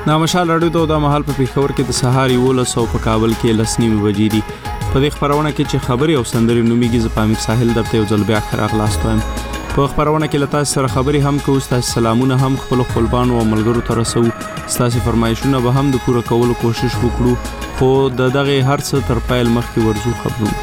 مشال راډیو ته د مهال په پیښور کې د سهار 11:00 په کابل کې 10:30 بجې دي. په دې خبرونه کې چې خبري او سندري نوميږي ز پامیر ساحل درته یو ځل بیا خراغلاست وایم. په خبرونه کې لته سره خبري هم کوو، تاسو سلامونه هم خپل خپلوان او ملګرو ته رسو، تاسو فرمایشونه به هم د پوره کولو کوشش وکړو، خو دغه هر څه تر پایل مخکې ورزو خبرو.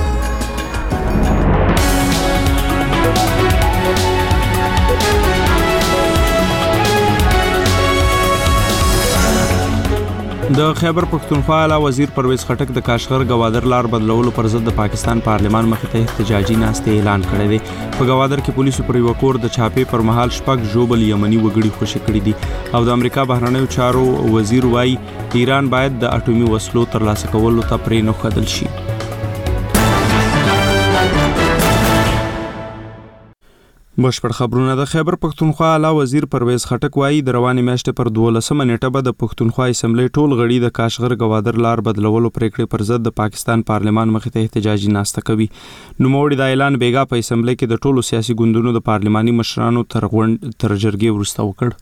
د خیبر پختونخوا اعلی وزیر پرویز خټک د کاشغر گوادر لار بدلولو پر ضد د پاکستان پارلمان مخې ته احتجاجي ناستې اعلان کړی دی. په گوادر کې پولیسو پر یو کور د چاپې پر مهال شپږ ژوبل یمني وګړي خوشي کړي دي او د امریکا بهرنیو چارو وزیر وايي ایران باید د اټومي وسلو ترلاسه کولو ته پرې نه ښودل شي. بشپړ خبرونه. د خیبر پختونخوا اعلی وزیر پرویز خټک وايي د روانې میاشتې پر 12 نیټه به د پختونخوا اسمبلی ټول غړي د کاشغر گوادر لار بدلولو پریکړې پر ضد د پاکستان پارلمان مخې ته احتجاجي ناسته کوي. نوموړي د اعلان بیګا په اسمبلی کې د ټولو سیاسي ګوندونو د پارلماني مشرانو تر جرګې وروسته وکړ.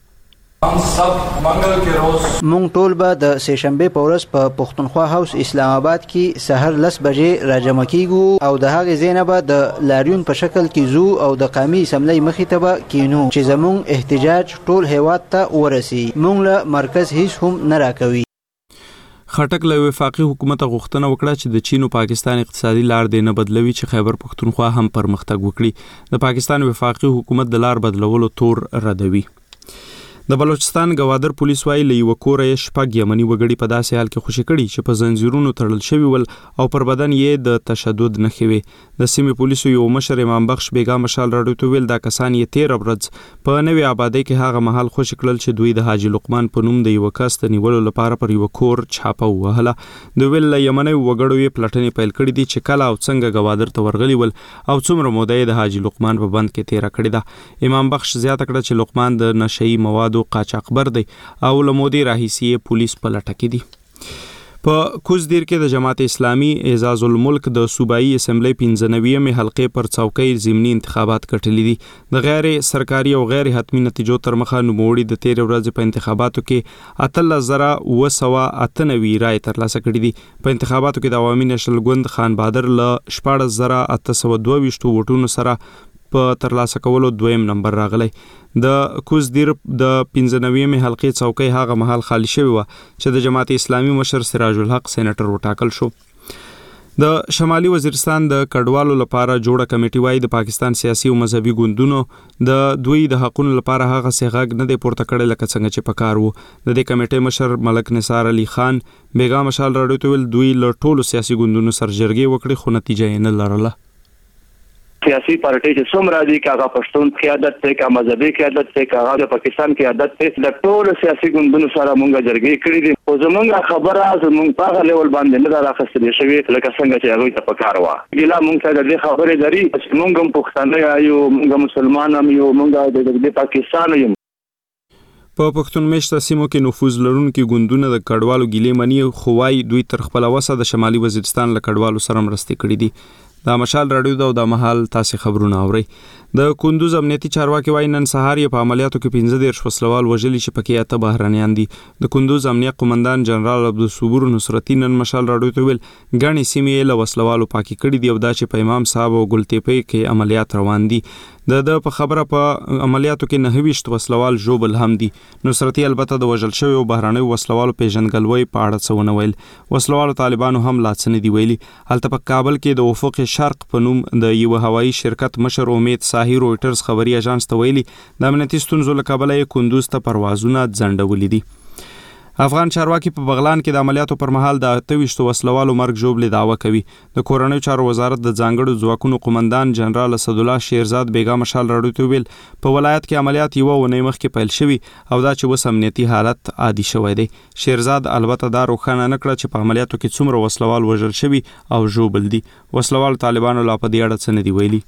مونږ ټول به د سهشنبه په ورځ په پختونخوا هاوس اسلام آباد کې سحر 10 بجې راجمع کیږو او د هغې ځای نه به د لاریون په شکل کې زو او د قومي اسمبلی مخې ته به کینو چې زمونږ احتجاج ټول هیواد ته ورسي. مونږ له مرکز هیڅ هم نه راکوي. خټک له وفاقي حکومت غوښتنه وکړه چې د چین او پاکستان اقتصادي لار دی نه بدلوي چې خیبر پختونخوا هم پرمختګ وکړي. د پاکستان وفاقي حکومت د لار بدلولو تور ردوي. د بلوچستان گوادر پولیس وايي له یو کور یې شپږ یمني وګړي په داسې حال کې خوشي کړي چې په زنجیرونو تړل شوي ول او پر بدن یې د تشدد نښې وي. د سیمې پولیسو یو مشر امام بخش بیګا مشال راډیو ته ویل دا کسان یې 13 ورځ په نوې آبادی کې هغه محل خوشي کړل چې دوی د حاجی لقمان په نوم د یو کس د نیولو لپاره پر یو کور چاپه وهله. د ویل یمني وګړو یې پلټنې پیل کړې دي چې کله او څنګه گوادر ته ورغلي ول او څومره موده د حاجی لقمان په بند کې تیر کړی ده. امام بخش زیاته کړه چې لقمان د نشئی موادو قاچاقبر دی او لمودي راهیسي پولیس په لټه کې دي. په کوزدیر کې د جماعت اسلامي اعزاز الملک د صوبایي اسمبلی 95مې حلقې پر څوکۍ ضمني انتخابات کټلې دي. د غیر سرکاري او غیر حتمی نتیجو تر مخه نوموړي د 13 ورځې په انتخاباتو کې 18998 رای ترلاسه کړي دي. په انتخاباتو کې د عوامي نشل ګوند خان بهادر له 14822 ووټونو سره په ترلاسه کولو دویم نمبر راغلی. د کوزدیر د 95مې حلقې څوکۍ هغه مهال خالی شوی و چې د جماعت اسلامي مشر سراج الحق سېنیټر وټاکل شو. د شمالي وزیرستان د کډوالو لپاره جوړه کمیټه وايي د پاکستان سیاسي او مذهبي ګوندونو د دوی د حقونو لپاره هغه سیغاګ نه دی پورته کړی لکه څنګه چې پکار وو. د دې کمیټې مشر ملک نثار علي خان بیګا مشال راډیو ته ویل دوی له ټولو سیاسي ګوندونو سره جرګې وکړي خو نتیجه یې نه لرله. سیاسي پارټي چې څومره دي کاغه پښتون قیادت ته کا مذهبي قیادت ته کاغه د پاکستان قیادت ته د ټول سیاسي ګوندونو سره مونږه جرګې کړې دي او زمونږه خبره زمونږ په لیول باندې نه راخستل شوی لکه څنګه چې هغه ته پکار و. ګلا مونږ ته د خبرې لري چې مونږ هم پښتانه یو مونږ مسلمان هم یو مونږ د پاکستان یو. په پښتون مشته سیمو کې نفوذ لرونکي ګوندونه د کډوالو ګیلې مني خو وايي دوی تر خپل وسه د شمالي وزیرستان له کډوالو سره مرستې کړې دي. دا مشال راډیو دا د محل تاسو خبرونه اوري. د کندوز امنیتي چارواکي وايي نن سهار یې په عملیاتو کې 15 وسلوال وژلي چې پکې اته بهرانيان دي. د کندوز امنیت قومندان جنرال عبدالصبور نصرتی نن مشال راډیو ته ویل غني سیمې له وسلوالو پاکي کړي دي او دا چې په امام صاحب او ګلتيپي کې عملیات روان دي. د په خبره په عملیاتو کې 29 وسلوال جوبل هم دي. نصرتی البته د وژل شوی او بهراني وسلوالو پیژنګلوي په اړه څونه ویل. وسلوالو طالبانو هم لاڅنې دی ویلي. هلته په کابل کې د افق شرق په نوم د یو هوایي شرکت مشر امید صاحب رويټرز خبري اژانس ته ویلي د امنیتي ستونزو له کبله کندوز ته پروازونه ځنډولې دي. افغان چارواکي په بغلان کې د عملیاتو پر مهال د 28 وسلوالو مرګ جوړلې دعوه کوي. د کورنیو چارو وزارت د ځانګړو ځواکونو قومندان جنرال اسدالله شیرزاد بیګا مشال راډیو ته ویل په ولایت کې عملیات یو ونې مخکې پیل شوي او دا چې وس امنیتي حالت عادي شوی دی. شیرزاد البته دا روښانه نه کړ چې په عملیاتو کې څومره وسلوال وژل شوي او جوړبل دي. وسلوال طالبانو لا په دې اړه څه نه دی ویلي.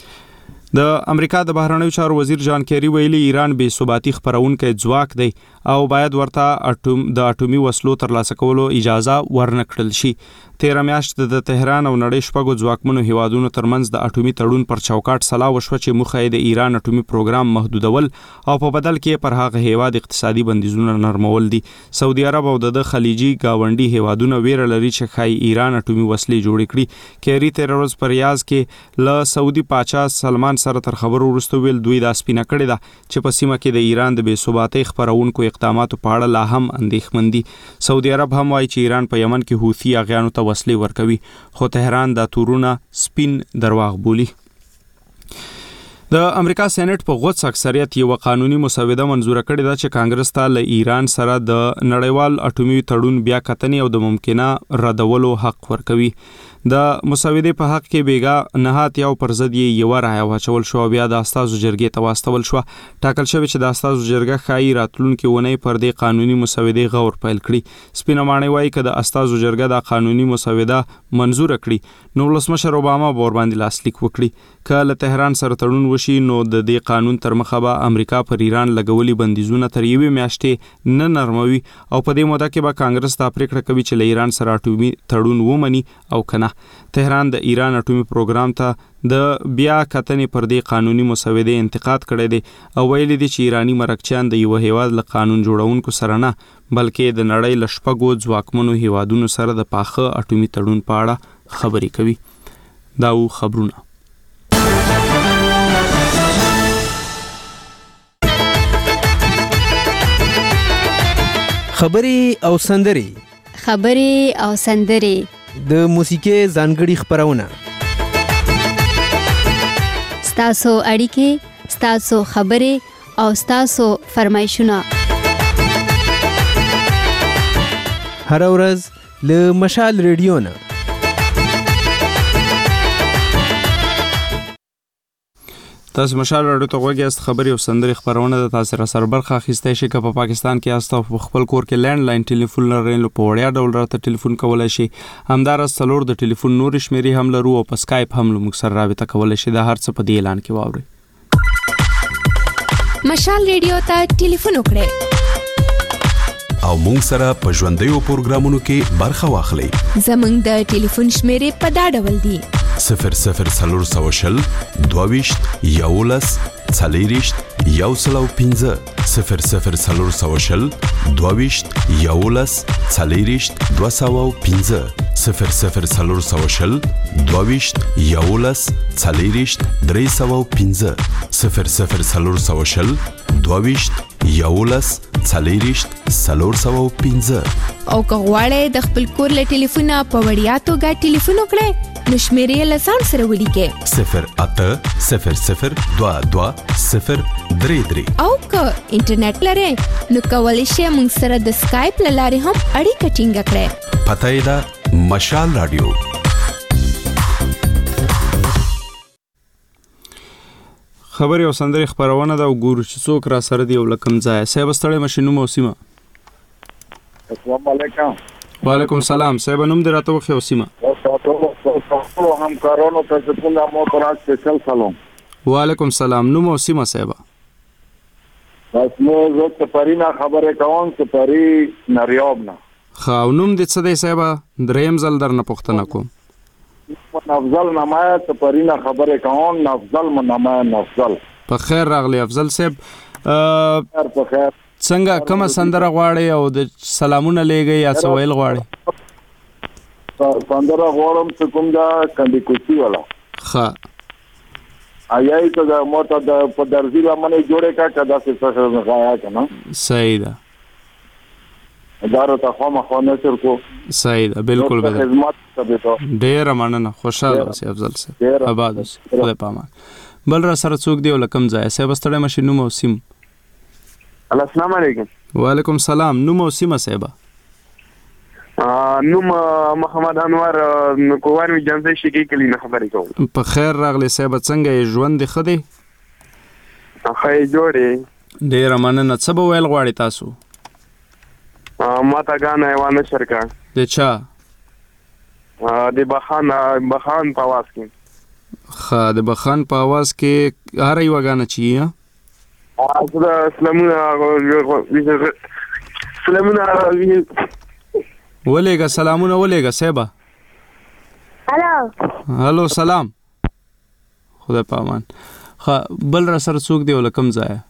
د امریکا د بهرنیو چارو وزیر جان کیری ویلي ایران بې ثباتي خپرونکی ځواک دی او باید ورته د اټومي وسلو ترلاسه کولو اجازه ورنکړل شي. 13 میاشت د تهران او نړۍ شپږو ځواکمنو هیوادونو ترمنځ د اټومي تړون پر چوکاټ سلا وشوه چې موخه یې د ایران اټومي پروګرام محدودول او په بدل کې پر هغه هیواد اقتصادي بندیزونه نرمول دي. سعودي عرب او د خلیجي گاونډي هیوادونو ویره لري چې خای ایران اټومي وسلې جوړې کړي. کیری تیر ورځ پر ریاض کې له سعودي پاچا سلمان سره تر خبرو وروسته ویل دوی دا سپینه کړې ده چې په سیمه کې د ایران د بې ثباتۍ خپرونکو اقداماتو په اړه لا هم اندېښمن دي. سعودي عرب هم وایي چې ایران په یمن کې حوثي اغیانو ته وسلې ورکوي، خو تهران دا تورونه سپین درواغ بولي. د امریکا سېنات په غوڅ اکثریت یو قانوني مسوده منزور کړې ده چې کانګرس ته له ایران سره د نړیوال اټومي تړون بیا کتنې او د ممکنه ردولو حق ورکوي. د مسودې په حق کې بیګا نهات یو پر ضد یو رائے واچول شو، بیا د استازو جرګې ته واستول شو. ټاکل شوی چې د استازو جرګه خای راتلونکي ونې پر دې قانوني مسودې غور پیل کړي. سپینه معنی وایي چې د استازو جرګه د قانوني مسوده منزور کړي نو ولسمشر اوباما ور باندې لاسلیک وکړي. کله تهران سره تړون وشي نو د دې قانون تر مخه به امریکا پر ایران لګولي بندیزونه تر یوې میاشتې نه نرموي او په دې موده کې به کانګرس ته پریکړه کوي چې له ایران سره اټومي تړون ومني او کنه. تهران د ایران اټومي پروګرام ته د بیا کتنې پر دې قانوني مسودې انتقاد کړی دی او ویلي دي چې ایرانی مرکچیان د یو هیواد له قانون جوړونکو سره نه بلکې د نړۍ له شپږو ځواکمنو هیوادونو سره د پاخه اټومي تړون په اړه خبرې کوي. دا و خبرونه. خبرې او سندرې د موسیقي ځانګړي خبرونه، ستاسو اړیکې، ستاسو خبرې او ستاسو فرمایشونه هر ورځ له مشال ریډیو نه. تاسو مشال راډیو ته غوږی خبري او سندري خبرونه د تاسو را سره برخه اخیستئ شئ که په پاکستان کې یاست او په خپل کور کې لینډ لاین ټلیفون لرئ نو په وړیا ډول راته ټلیفون کولای شئ. همدارس څلور د ټلیفون نور شمیرې هم لرو او په سکایپ هم له موږ سره رابطه کولای شئ. دا هر څه په دې اعلان کې واورئ. مشال ریډیو ته ټلیفون وکړئ او موږ سره په ژوندیو پروګرامونو کې برخه واخلئ. زموږ د ټلیفون شمیرې په دا ډول دي: 00420 22 11 40 105 00420 22 11 40 205 00420 22 11 40 305 00420 22 11 40 305. او که غواړئ د خپل کور له ټلیفونه په وړیا توګه ټلیفون وکړئ نو شمیرې له ځان سره ولیکئ 0800 22 033. او که انټرنیټ لرئ نو کولی شئ موږ سره د سکایپ له لارې هم اړیکه ټینګه کړئ. پته یې ده مشال رادیو. خبري او سندري خبرونه دا وګورو چې څوک را سره دی او لکم ځای. صاحب ستړی مشینو موسیمه. السلام علیکم. وعلیکم السلام. صاحب نوم دې راته وخی اوسیمه. او همکارانو ته څنګه مو تراس سپیشل سلام. وعلیکم السلام. نوم اوسیمه صاحب. بس مو زه ته پرینا خبره کوم چې پری نریاب نه. خا نوم دې څه دی صاحب؟ دریم ځل درنه پوښتنه کوم. افضل نمایه ته پرینا خبره کوم. افضل نمایه افضل. په خیر راغلی افضل صاحب. په خیر. څنګه کومه سندره غواړي او د سلامونه لېږي یا سویل غواړي؟ سندره غواړم چې کوم دا کندي کوچی والا. ښه. آیای ته د موټه د په درځي لمنې جوړه کا کدا څه څه غایا کنه. صحیح ده. دارو ته خو نشر کو. صحیح ده بالکل به. خدمت کوي. ډیر مننه. خوشاله اوسئ افضل صاحب. آباد اوسئ. خدای پامان. بل را سره څوک دی ولکم ځای. صاحب ستړی مشینو موسیم. السلام علیکم. وعلیکم السلام. نو موسیمه صاحب. نوم محمد انور کووار می جنځ شي کې کلی نه خبرې کوم. په خیر راغلی صاحب. څنګه ژوند دی خدي؟ خای جوړې. ډیر مننه. څه به ویل غواړي تاسو؟ ما تا غانا ایوانه شرکا. د چا؟ د بخان په आवाज کې. خا د بخان په आवाज کې هر یو غانا چی ها؟ ولېګه سلامونه ولېګه صاحب. هلو سلام خدای پامان بل را سره څوک دی ول کم ځای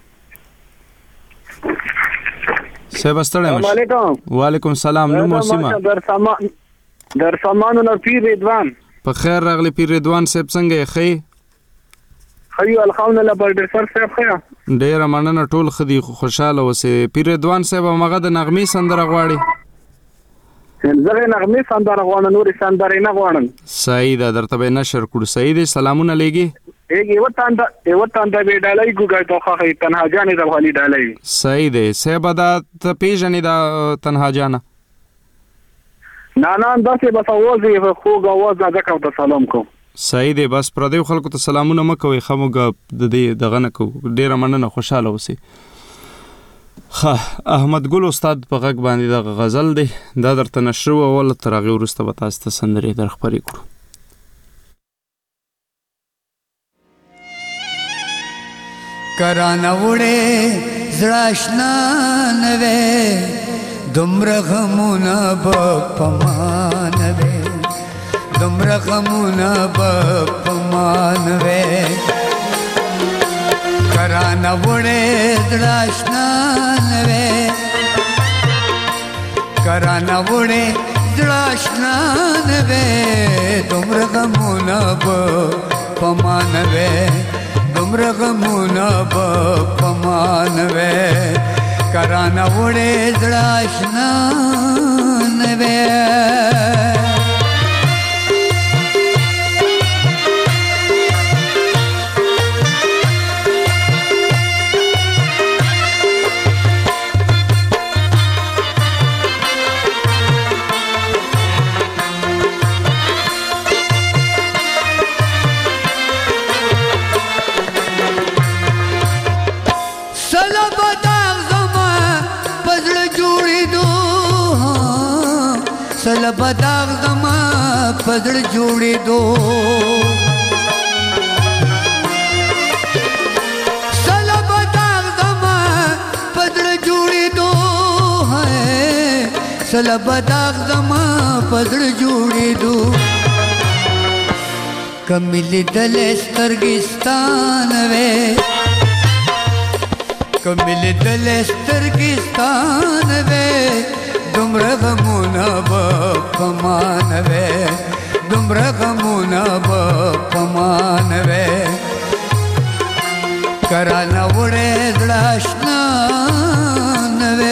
سبا ستړی مش وعلیکم السلام نو موسیما در سامانو نه پیر رضوان په خیر راغلی پیر رضوان صاحب څنګه یې خی خیو الحمدلله پر ډیر سر صاحب خیا ډیر مننه ټول خدي خوشاله اوسه پیر رضوان صاحب مغه د نغمې سندره غواړي زه نغمې سندره غواړم نور سندره نه غواړم صحیح ده درته به نشر کړو صحیح دي سلامونه لګي یو تاندا به ډالای ګوګای توخه تنها جانې د غالي ډالای صحیح دی صاحب دا ته پیژنې دا تنها جانا نه داسې بس اوازې خوږ اواز نه ځکه ته سلام کوم صحیح دی بس پردیو خلکو ته سلامونه مکوئ خموږ د دې دغه نه کو ډیره مننه خوشاله اوسئ احمد ګل استاد په غږ باندې د غزل دی دا درته نشر او ول تر هغه وروسته به تاسو ته سندرې در خبرې کړو کرانه وړې زړاشنا نوې دومره غمونه به پمان وې دومره غمونه به پمان وې کرانه وړې زړاشنا نوې کرانه وړې زړاشنا نوې دومره غمونه به پمان وې دومره غمونه به پمان وې کرانه وړې زړاشنا نوې بداغ زما پزړ جوړې دو سل بداغ زما پزړ جوړې دو ہے سل بداغ زما پزړ جوړې دو کمل دل سترګستان وې کمل دل سترګستان وې دومره غمونه به پمان وې دومره غمونه به پمان وې کرانه وړې زړاشنا نوې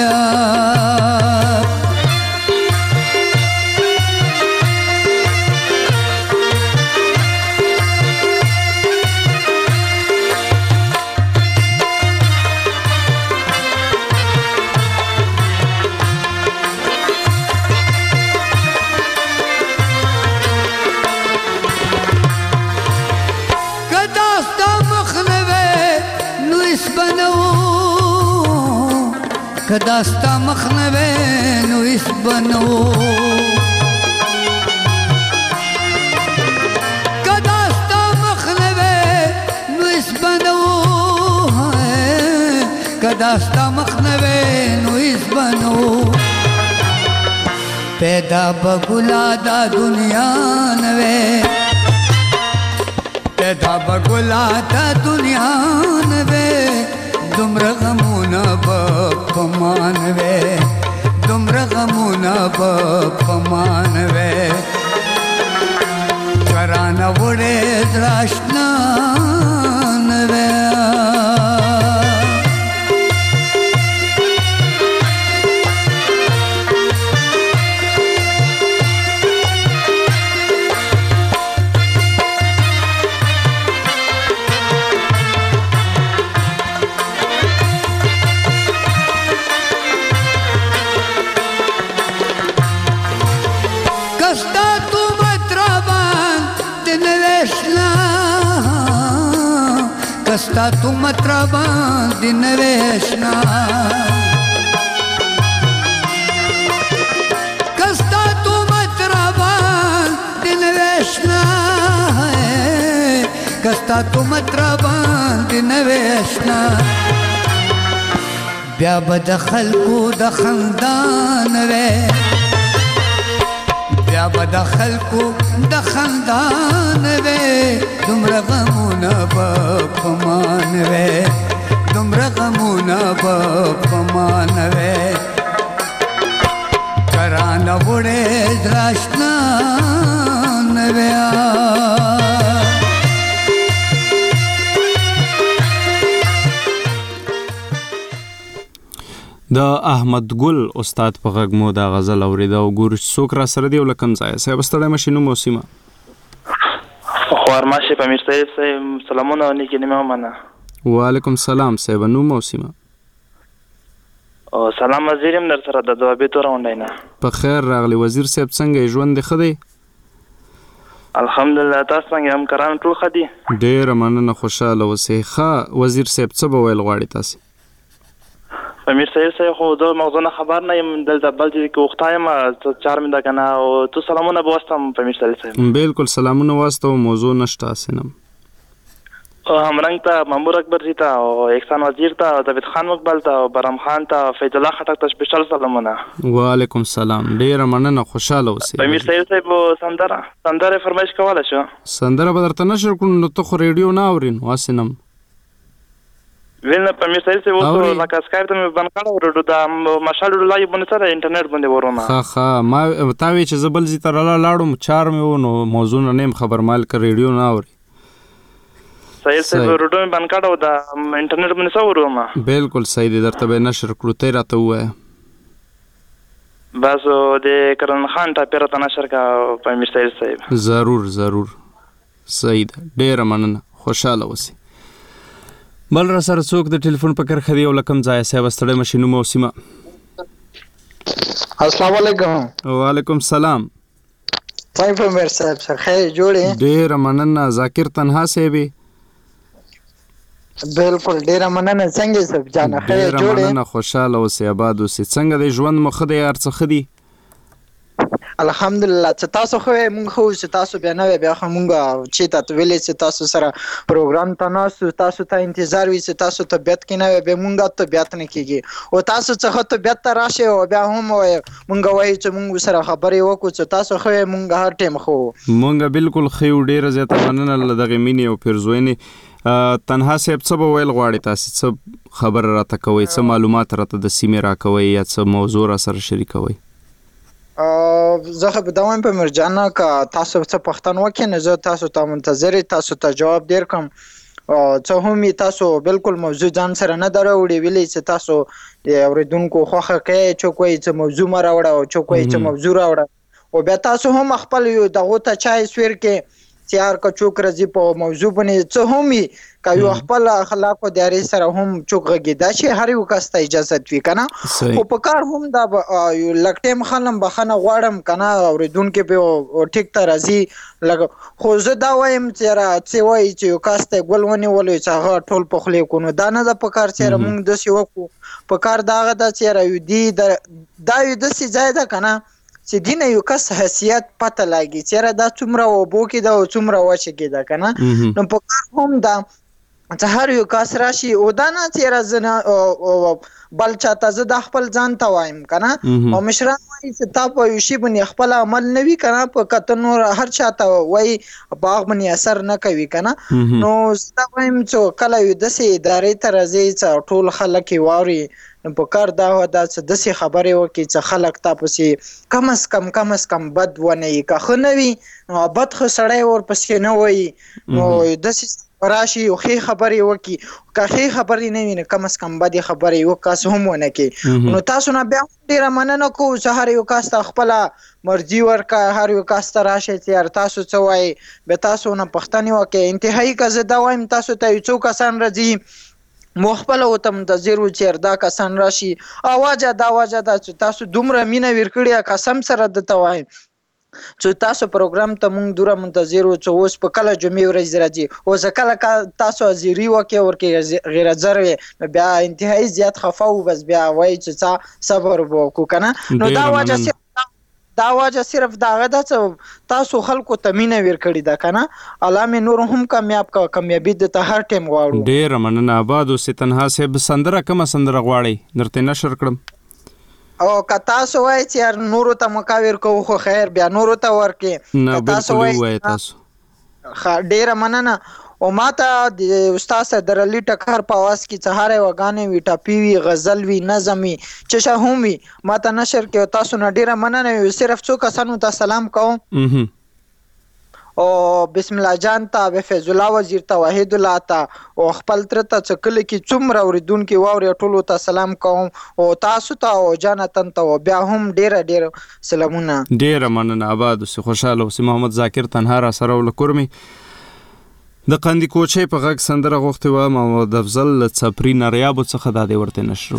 کداستا مخنوے نو اس بنو کداستا مخنوے نو اس بنو کداستا مخنوے نو اس بنو پیدا بگلا دا دنیا نوے پیدا بگلا دا دنیا نوے دومره غمونه به پمان وې دومره غمونه به پمان وې کرانه وړې زړاشنا نوې کستا تو مطربان دی نویشنا کستا تو مطربان دی نویشنا کستا تو مطربان دی نویشنا بیا به د خلکو د خندان وې بیا به د خلکو د خندان وې دومره غمونه به په ما نه وې دومره غمونه به په ما نه وې کرانه وړې دراشنا نه وې د احمد ګل استاد په غږ مو دا غزل اورېده او ګورو چې څوک را سره دی او له کوم ځایه صاحب ستړی مه شي نوم او سیمه خوارماشي په امیر صاحب سلامونه او نیکې نیمه ومنه وعلیکم سلام صاحب نوم او سیمه سلام وزیر یم در سره د دوابې توره غونډی نه په خیر راغلی وزیر صاحب څنګه یې ژوند دې ښه دی الحمدلله تاسو څنګه همکاران ټول ښه دي ډېره مننه خوشحاله اوسئ ښه وزیر صاحب څه به ویل غواړي تاسې امیر صاحب خو زه موضوع نه خبر نه یم دلته بل ځای کې وخته یم چار مې ده که نه او تو سلامونه به واستم امیر صاحب بلکل سلامونه واستوه موضوع نشته هسې نه همرنګ ته مامور اکبر جي ته او احسان وزیر ته او جاوید خان مقبل ته او برام خان ته فیض الله خټک ته سپیشل سلامونه وعلیکم سلام ډېره مننه خوشحاله اوسئ امیر صاحب سندره فرمایش کولی شو سندره به درته نشر کړو نو ته خو ریډیو نه اورې نو هسې نه ویل نه په امیر صاحب اوس لکه سکایپ ته مې بند کړی د مشال لایو باندې سره انټرنیټ باندې ورونه ښه ما تا وی چې زه بل ځای ته لاړم چار مې و نو موضوع نه یم خبر مال که ریډیو نه اورې صحیح روډو مې بند کړی و د انټرنیټ باندې څه ورومه بلکل صحیح دی درته به یې نشر کړو ته یې راته ووایه بس د کرن خان ټاپې راته نشر که په امیر صاحب ضرور صحیح ده ډېره مننه خوشحاله اوسئ بل را سره څوک د ټلیفون په کرښه دی او له کوم ځایه صاحب ستړی مه شي نوم او سیمه السلام علیکم وعلیکم سلام څنګه په امیر صاحب سره خیر جوړې ډېره مننه ذاکر تنها صاحب بلکل ډېره مننه څنګه صاحب جانه خیر جوړې ډېره مننه خوشحاله اوسئ آباد اوسئ څنګه دی ژوند مو ښه دی هر څه ښه دي الحمدلله چې تاسو خو مونږ خو چې تاسو بیا نه بیا خو مونږ چې تاسو ویلې چې تاسو سره پروګرام ته ناسو تاسو ته انتظار وي چې تاسو طبیعت کې نه به مونږ طبیعت نه کیږي او تاسو څخه طبیعت ته راشي او بیا هم مونږ وایي چې مونږ سره خبرې وکړو چې تاسو خو مونږ هر ټیم خو مونږ بالکل خو ډیره زیاته مننه له دغه مینې او پیرزوینې تنها صاحب څه به ویل غواړي تاسې څه خبره راته کوئ څه معلومات راته د سیمې راکوئ یا څه موضوع را سره شریکوئ زه خو به دا وایم په مرجانه که تاسو څه پوښتنه وکړئ نو زه تاسو ته منتظر تاسو ته جواب درکړم څه هم تاسو بالکل موضوع ځان سره نه دراوړي ویلې چې تاسو اورېدونکو خوښه کوئ څوک وایي چې موضوع مه راوړه او څوک وایي چې موضوع راوړه او بیا تاسو هم خپل دغو ته چای سویر کې چې هر که څوک راځي په موضوع باندې څه هم وي که یو خپل اخلاقو دیارې سره هم څوک غږېدا شي هر یو کس ته اجازت وي که نه خو په کار هم دا لږ ټایم خلم بخښنه غواړم که نه اورېدونکي پې ټیک ته راځي خو زه دا وایم چې څه وایي چې یو کس ته ګل ونیولو چې هغه ټول په خولې کړو نو دا نه ده په کار چې موږ داسې وکړو په کار دا هغه ده چې دا یو داسې ځای ده که نه چې دینه یو کس حیثیت پته لګي چیرې دا څومره اوبو کې ده او څومره وچه کې ده که نه نو په کار هم ده چې هر یو کس راشي او دا نه چیرې زه نه بل چاته زه دا خپل ځان ته وایم که نه او مشران وایي چې تا په یو شي باندې خپل عمل نه وي که نه په که نور هر چاته وایي په هغه باندې اثر نه کوي که نه نو زه دا وایم چې کله یو داسې ادارې ته راځي چې ټول خلک یې واوري نو په کار دا چې داسې خبرې وکړي چې خلک تا پسې کم از کم بد ونه وي که ښه نه وي نو بد ښه سړی ورپسې نه وایي نو داسې راشي او ښې خبرې وکړي که ښې خبرې نه وي نو کم از کم بدې خبرې یو کس هم ونه کړي نو تاسو نه بیا ډېره مننه کوو چې هر یو کس ته خپله مرجي ورکړه هر یو کس ته راشئ چې یار تاسو څه وایي بیا تاسو نه پوښتنې وکړئ انتهایي که زه دا وایم تاسو ته یو څو کسان راځي مو خپله ورته منتظر وو چې دا کسان راشي اواجه دا چې تاسو دومره مینه ورکړې قسم سره درته وایم چې تاسو پروګرام ته مونږ دوره منتظر وو چې اوس په کله جمعې ورځ راځي او زه کله تاسو حاضري وکړئ ورکې غیر حاضر وي نو بیا انتهایي زیات خفه وو بس بیا وایي چې څه صبر به وکړو که نه نو دا وجه صرف دغه ده چې تاسو خلکو ته مینه ورکړې ده که نه الله مې نور هم کامیاب کړه کامیابي درته هر ټایم غواړو ډېره مننه آباد اوسې تنها صاحب سندره کومه سندره غواړئ درته نشر کړم او که تاسو وایي چې یار نورو ته مقاور کوو خو خیر بیا نورو ته ورکې نه بالکل وایي تاسو ډیره مننه او ماته د استاد صدر علي ټکر په आवाज کې سهار وګانې وی ټاپی وی غزل وی نظم وی چشه هم وی ماته نشر کې تاسو نه ډیره مننه صرف څو کسانو ته سلام کوم او بسم الله جان ته فیض الله وزیر ته وحید الله ته او خپل تر ته چکل کې څومره اوریدونکو واوري ټولو ته سلام کوم او تاسو ته او جانتن ته بیا هم ډیره سلامونه ډیره مننه آباد اوسې خوشاله اوسې محمد ذاکر تنها را سره ولکرمي د قندی کوچې په غږ سندره غوښتې وه محمد افضل له څپري نریابو څخه دا دې ورته نشرو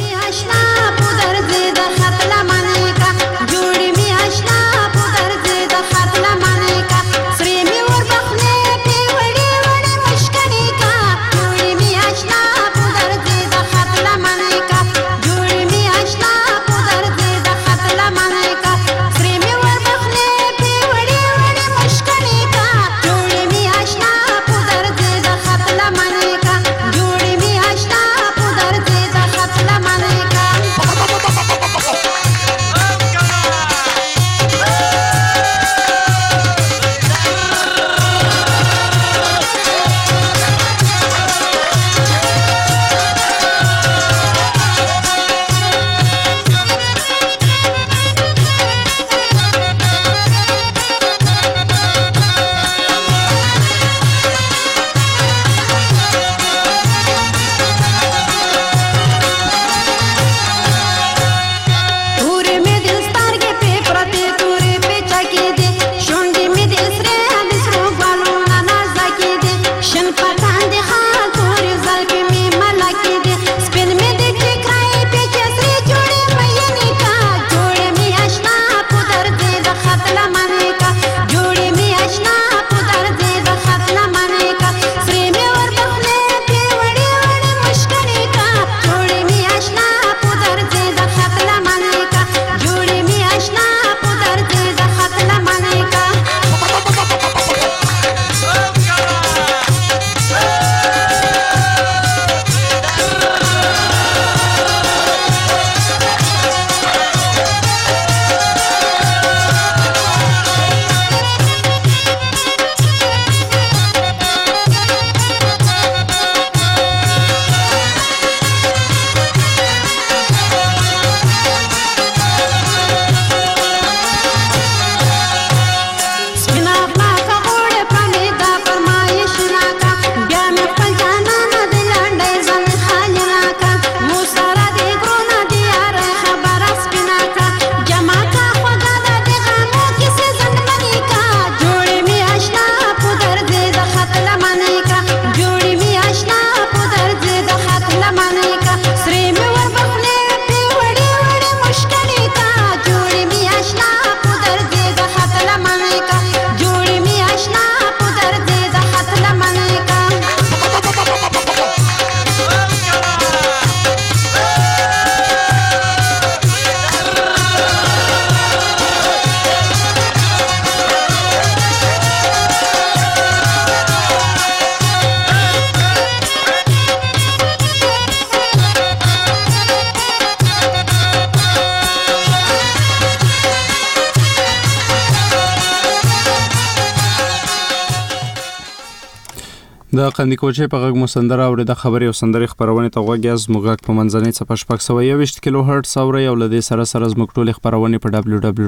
د قندی کوچې په غږ مو سندره اورېده خبرې او سندرې خپرونې ته غوږ یاست زموږ غږ په منځنۍ څپه 621 کیلو هرټز اورئ او له دې سره زموږ ټولې خپرونې په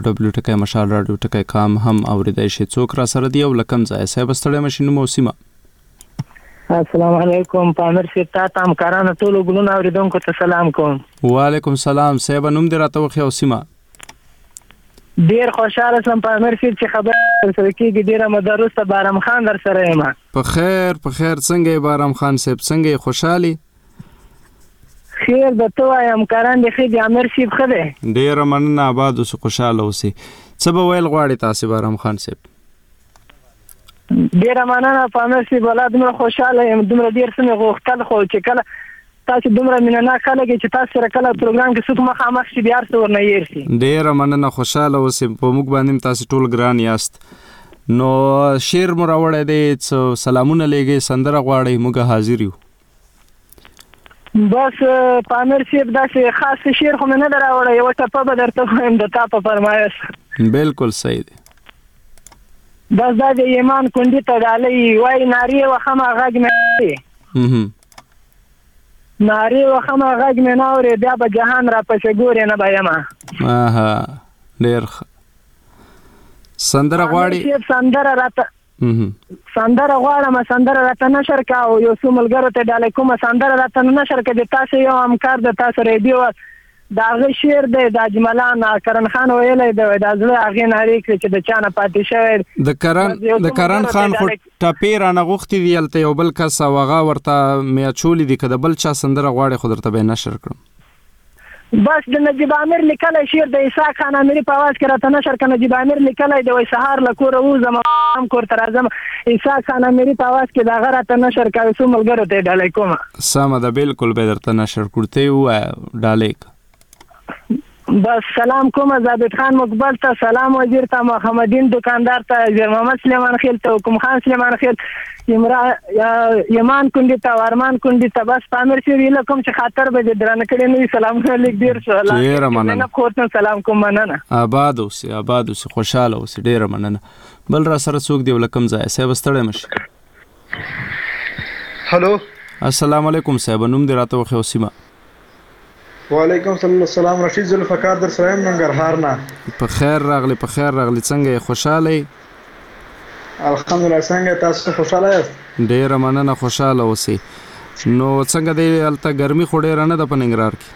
www.mashalradio.com هم اورېدای شئ. څوک را سره دی او له کوم ځایه صاحب ستړی مشي نوم او سیمه؟ السلام علیکم پامیر صاحب تا همکارانو ټولو ګلونو اوریدونکو ته سلام کوم. وعلیکم سلام صاحب نوم دې راته وښیه او سیمه؟ ډیر خوشاله سم پامیر صاحب چې خبر سره کېږي ډیره مدرسه بارم خان در سره یم. په خیر څنګه یې بارم خان صاحب څنګه یې خوشحالي؟ خیر د تو وایم کاران دی خې امیر صاحب خده ډیره مننه آباد اوسې خوشاله اوسې. څه به ویل غواړي تاسو بارم خان صاحب؟ ډیره مننه پامیر صاحب ولادت مې خوشاله یم دومره ډیر سمې غوښتل خو چې کله تاسو دومره مینه خلک چې تاسو سره کله پروګرام کې څوک مخامخ شي بیا څو ورنه یېرسي. ډیره مننه خوشاله اوسې په موږ باندې تاسو ټول ګران یاست. نو شعر مو راوړی دی څه سلامونه لیږئ سندره غواړئ موږ حاضر یو. بس پامیر صاحب داسې خاص شعر خو مې نه ده راوړی، یوه ټپه به درته ووایم د تا په فرمایش. بالکل صحیح دی. بس دا د ایمان کونډي ته ډالۍ وایي نارې وخمه غږ مې نارې وخمه غږ مې نه اورې بیا به جهان را پسې ګورې نه به یمه. ډېر ښه. سندره غواړي؟ سندره راته سندره غواړم، سندره راته نشر کا او یو څو ملګرو ته ډالۍ کومه سندره راته نشر کا. د تاسو یو همکار د تاسو ریډیو د هغه شعر دی د اجملان کرن خان ویلی دی د زړه هغې نارې کړې چې د چا نه پاتې شوی د کرن خان خو ټپې رانه غوښتي دي هلته یو بل کس او هغه ورته میاچولی دي که د بل چا سندره غواړي خو درته به یې نشر کړم. بس د نجیب امیر لیکلی شعر د اسحاق خان امیر په اواز کې راته نشر که. نجیب امیر لیکلی دی وایي سهار له کوره ووځم هم کور ته راځم. اسحاق خان امیر په اواز کې د هغه راته نشر که څو ملګرو ته یې ډالۍ کومه. سمه ده، بالکل به درته نشر کړو. ته یې ووایه ډالۍ که. بس سلام کوم ضابط خان مقبل ته، سلام وزیر ته، محمدین دکاندار ته، زیر محمد سلیمان خیل ته، حکم خان سلیمان خیل، یمان کندی ته، ارمان کندی ته. بس پامیر صاحب هیله کوم چې خاطر به دې درانه کړی نه وي. سلامونه لیک ډېر شو. ډېره مننه. کورته سلام کوم. مننه. آباد اوسې آباد اوسې خوشحاله اوسې. ډېره مننه. بل را سره څوک دی له کوم ځایه؟ صاحب ستړی مه شي. هلو السلام علیکم صاحب، نوم دې راته وښیه او سیمه. وعلیکم السلام، رشید ذوالفقار در سره یم ننګرهار نه. په خیر راغلی په خیر راغلی. څنګه یې خوشحاله یې؟ الحمدلله. څنګه تاسو خوشحاله یاست؟ ډېره مننه، خوشحاله اوسئ. نو څنګه دی هلته ګرمي خو ډېره نه ده په ننګرهار کې؟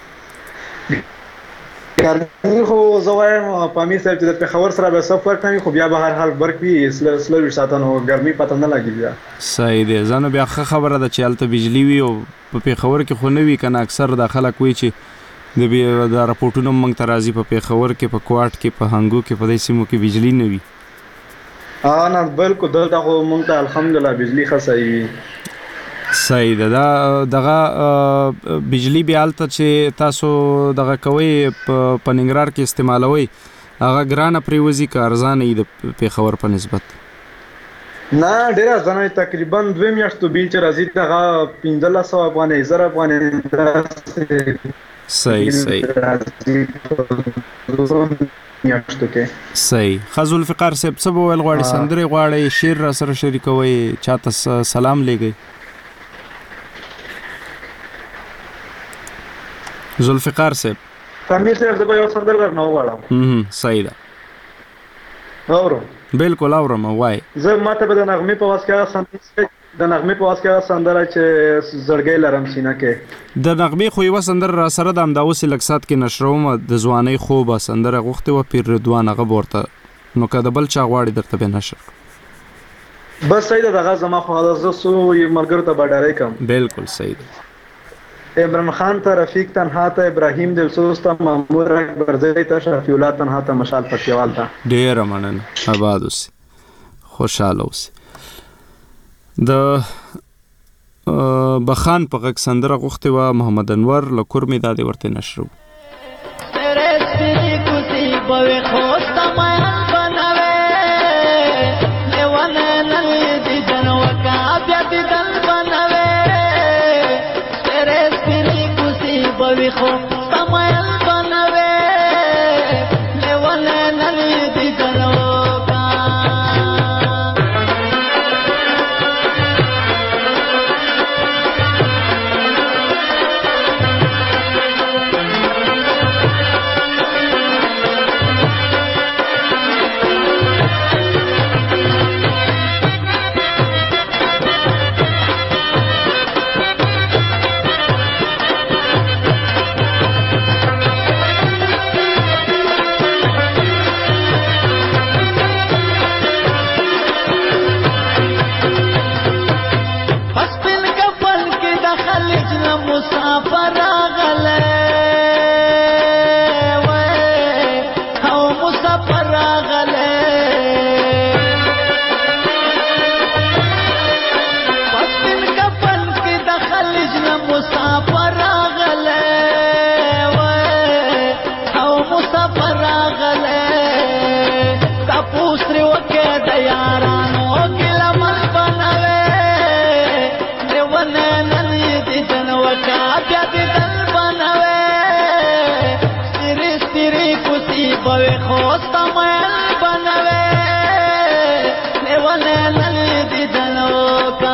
ګرمي خو زه وایم پامیر صاحب چې د پېښور سره به څه فرق نه وي، خو بیا به هر حال برق وي 24 ساعته، نو ګرمي پته نه لګي بیا. صحیح دی. ځانو بیا ښه خبره ده چې هلته بجلي وي او په پېښور کې خو نه وي که نه. اکثر دا خلک وایي چې دا راپورټونه موږ ته راځي په پېښور کې، په کوټ کې، په هنګو کې، په دې سیمو کې بجلي نه وي. نه بالکل دلته خو موږ ته الحمدلله بجلي ښه صحیح وي. صحیح ده. دا دغه بجلي بیا هلته چې تاسو دغه کوئ په ننګرهار کې استعمالوئ هغه ګرانه پرېوځي که ارزانه وي د پېښور په نسبت؟ نه ډېره ارزانه وي. تقریبا 2 میاشتو بیل چې راځي دغه 1500 افغانۍ 1000 افغانۍ. صحیح صحیح. ښه ذوالفقار صاحب څه به ویل غواړي؟ سندرې غواړئ؟ شعر را سره شریکوئ؟ چاته سلام لیږئ؟ ذوالفقار صاحب پامیر صاحب زه به یو سندره درنه وغواړم. صحیح ده. اورم؟ بالکل اورم. وایي. زه ماته به د نغمې په واسطه سندره چې زړګی لرم سینه کې. د نغمې خو یوه سندره را سره ده، همدا اوس یې لږ ساعت کې نشرومه. د ځوانۍ خوبه سندره غوښتې وه پیر رضوان، هغه به ورته، نو که د بل چا غواړي درته به نشر. بس صحیح ده. دغه زما خو زه څو ملګرو ته به ډالۍ کړم. بالکل صحیح ده. عمران خان ته، رفیق تنها ته، ابراهیم دلسوز ته، مامور اکبرزی ته، شفیع الله تنها ته، مشال پکیوال ته. ډېره مننه. آباد اوسئ، خوشحاله اوسئ. د بخان په غږ سندره غوښتې وه محمد انور له کورمې. دا دې ورته نشرو. بیا دې دل بنوي ستري ستري کوسي بوي خو سمل بنوي لیوانه لل دې دلو کا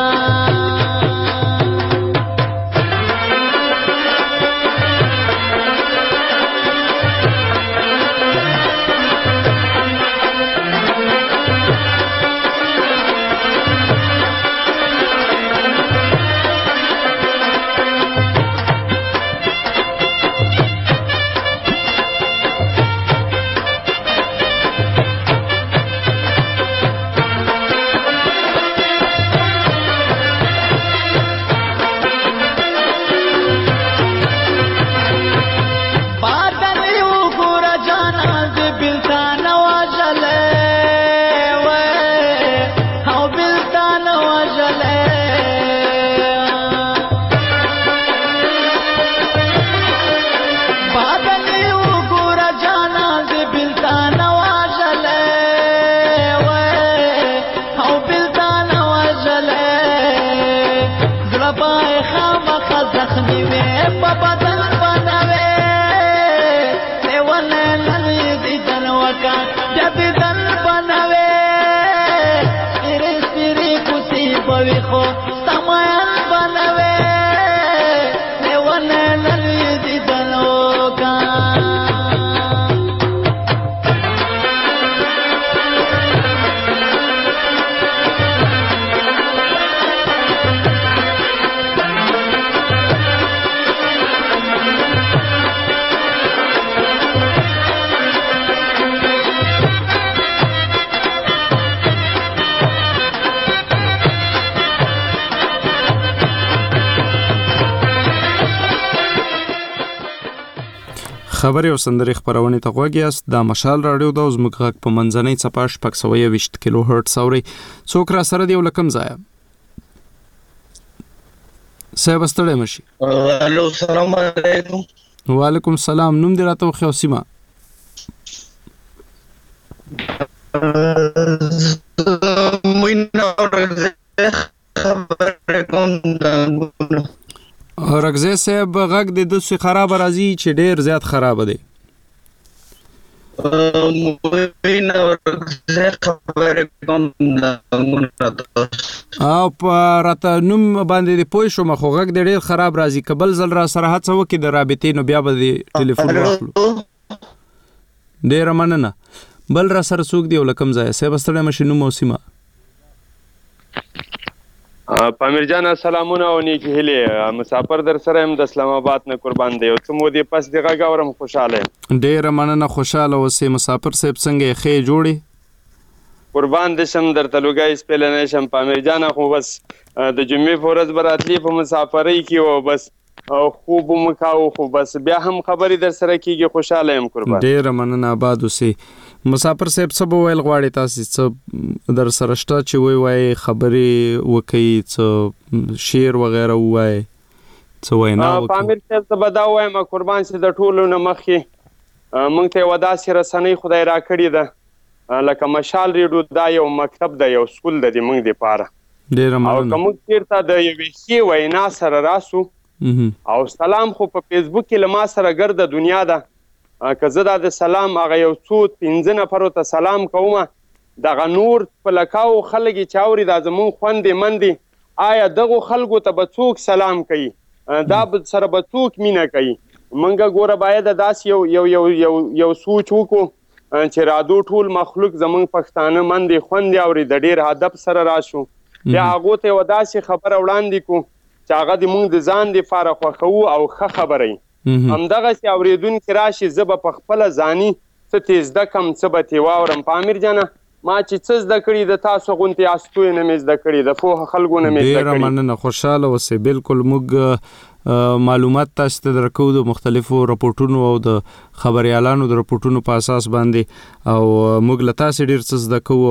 خبرې او سندرې خبرونه ته غوږی است د مشال رادیو د زموږ غږ په منځنۍ صفحه 620 کیلو هرتز اوري څوک را سره دی ولکم ځای صاحب ستړی مشي الو السلام علیکم وعلیکم السلام نوم دې راته خو سیمه رغزه صاحب غږ د دوسي خراب راځي چې ډیر زیات خراب دی او راته نوم باندې د پوي شو مخ غږ ډیر خراب راځي قبل زل را سره هڅه وکي د رابطې نو بیا به د ټلیفون واخلو ډیر مننه بل را سره څوک دی ولکم ځای صاحب ستړی مشینو موسمه پامیر جان سلامونه او نیکی هیله مسافر در سره هم د اسلام آباد نه قربان دی او څه مو دې پس دغه غوړم خوشاله ډیر مننه خوشاله اوسې مسافر صاحب څنګه خې جوړي قربان دې شم درته لوګای سپل نه شم پامیر جان خو بس د جمعې فورز براتلی په مسافرۍ کې او بس خوب مکاو خو بس بیا هم خبرې در سره کیږي خوشاله يم قربان ډیر مننه آباد اوسې مسافر صاحب څه وویل غواړي تاسو څه در سره شته چې وای خبرې وکي څه شعر وغیرہ وای څه وینا وکي پامیر صاحب ته بداوي ما قربان سي د ټولو نه مخې مونږ ته ودا سره سنې خدای را کړی ده لکه مشال ریډو دا یو مکتب ده یو سکول ده د مونږ د پاره ډیر مننه او کوم چیرته د یوې شی وینا سره راسو او سلام خو په فیسبوک کې لما سره ګرځه دنیا ده که زه د سلام هغه یو څو 15 نفرو ته سلام کوم دغه نور په لکاو خلک چاوري د زمون خوندې مندي آیا دغه خلکو ته به څوک سلام کوي دا سره به څوک مینه کوي منګه ګوره باید داس یو سوچ وکړو چې رادو ټول مخلوق زمون پښتانه مندي خوندې اوري د ډیر هدف سره راشو بیا هغه ته وداسي خبر وړاندې کو چې هغه د مونږ د ځان د فارغ خو او ښه خبرې همدغه چې اوریدونکو راشي زب په خپل ځاني څه تیز د کم څه به تی واورم پامیر جانه ما چې څه زده کړی د تاسو غونتی استوي نه مې زده کړی د فوه خلکو نه مې زده کړی ډیر مننه خوشاله اوسې بالکل موږ معلومات تاسو ته درکو د مختلفو راپورټونو او د خبريالانو د راپورټونو په اساس باندې او موږ له تاسو ډیر څه زده کوو